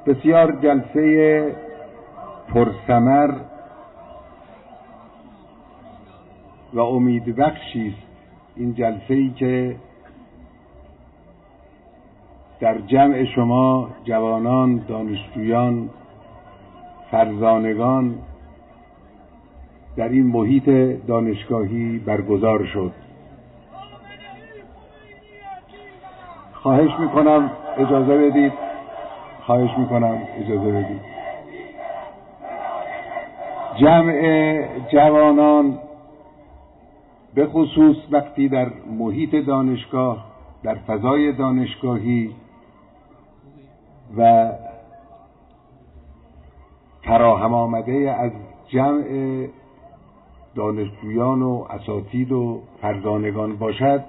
بسیار جلسه پرثمر و امیدبخشی است این جلسه‌ای که در جمع شما جوانان، دانشجویان، فرزانگان در این محیط دانشگاهی برگزار شد. خواهش میکنم اجازه بدید. جمع جوانان به خصوص وقتی در محیط دانشگاه، در فضای دانشگاهی و فراهم آمده از جمع دانشجویان و اساتید و فرزانگان باشد،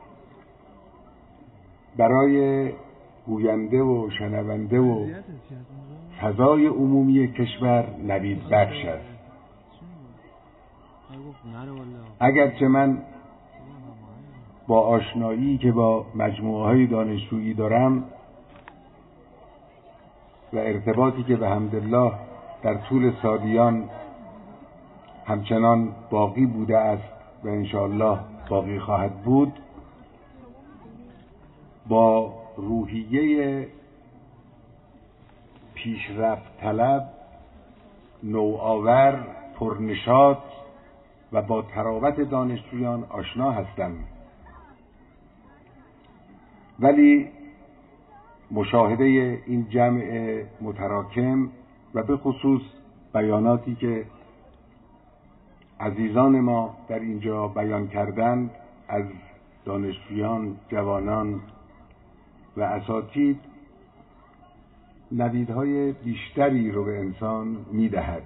برای گوینده و شنونده و فضای عمومی کشور نوید بخش است. اگرچه من با آشنایی که با مجموعه‌های دانشجویی دارم و ارتباطی که به حمدالله در طول سالیان همچنان باقی بوده است و انشاءالله باقی خواهد بود، با روحیه پیشرفت طلب، نوآور، پرنشاط و با تراوت دانشجویان آشنا هستم. ولی مشاهده این جمع متراکم و به خصوص بیاناتی که عزیزان ما در اینجا بیان کردند از دانشجویان، جوانان و اساتید، نویدهای بیشتری رو به انسان میدهد.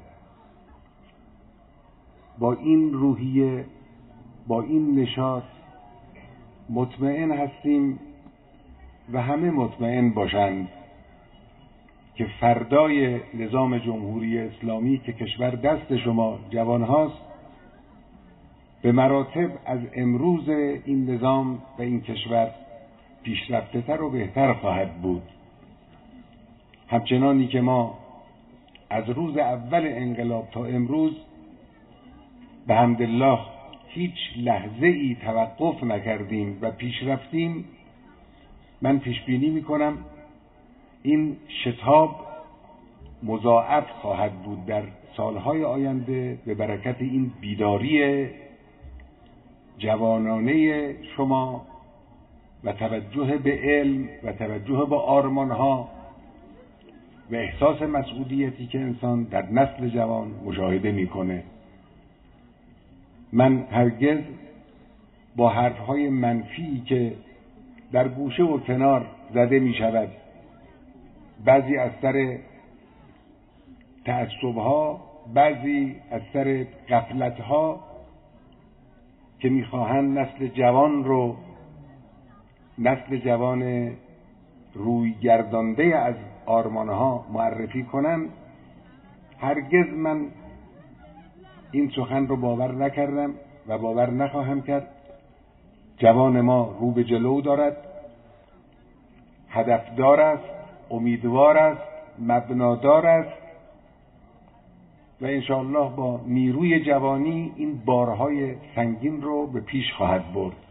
با این روحیه، با این نشاط مطمئن هستیم و همه مطمئن باشند که فردای نظام جمهوری اسلامی که کشور دست شما جوان هاست، به مراتب از امروز این نظام و این کشور پیشرفته تر و بهتر خواهد بود. همچنانی که ما از روز اول انقلاب تا امروز به حمدالله هیچ لحظه ای توقف نکردیم و پیش رفتیم، من پیش بینی میکنم این شتاب مضاعف خواهد بود در سالهای آینده به برکت این بیداری جوانانه شما و توجه به علم و توجه به آرمانها و احساس مسئولیتی که انسان در نسل جوان مشاهده میکنه. من هرگز با حرفهای منفی که در گوشه و کنار زده می شود، بعضی از سر تعصبها، بعضی از سر غفلتها که میخواهند نسل جوان روی گردانده از آرمانها معرفی کنند، هرگز من این سخن رو باور نکردم و باور نخواهم کرد. جوان ما رو به جلو دارد، هدفدار است، امیدوار است، مبنادار است و انشاءالله با نیروی جوانی این بارهای سنگین رو به پیش خواهد برد.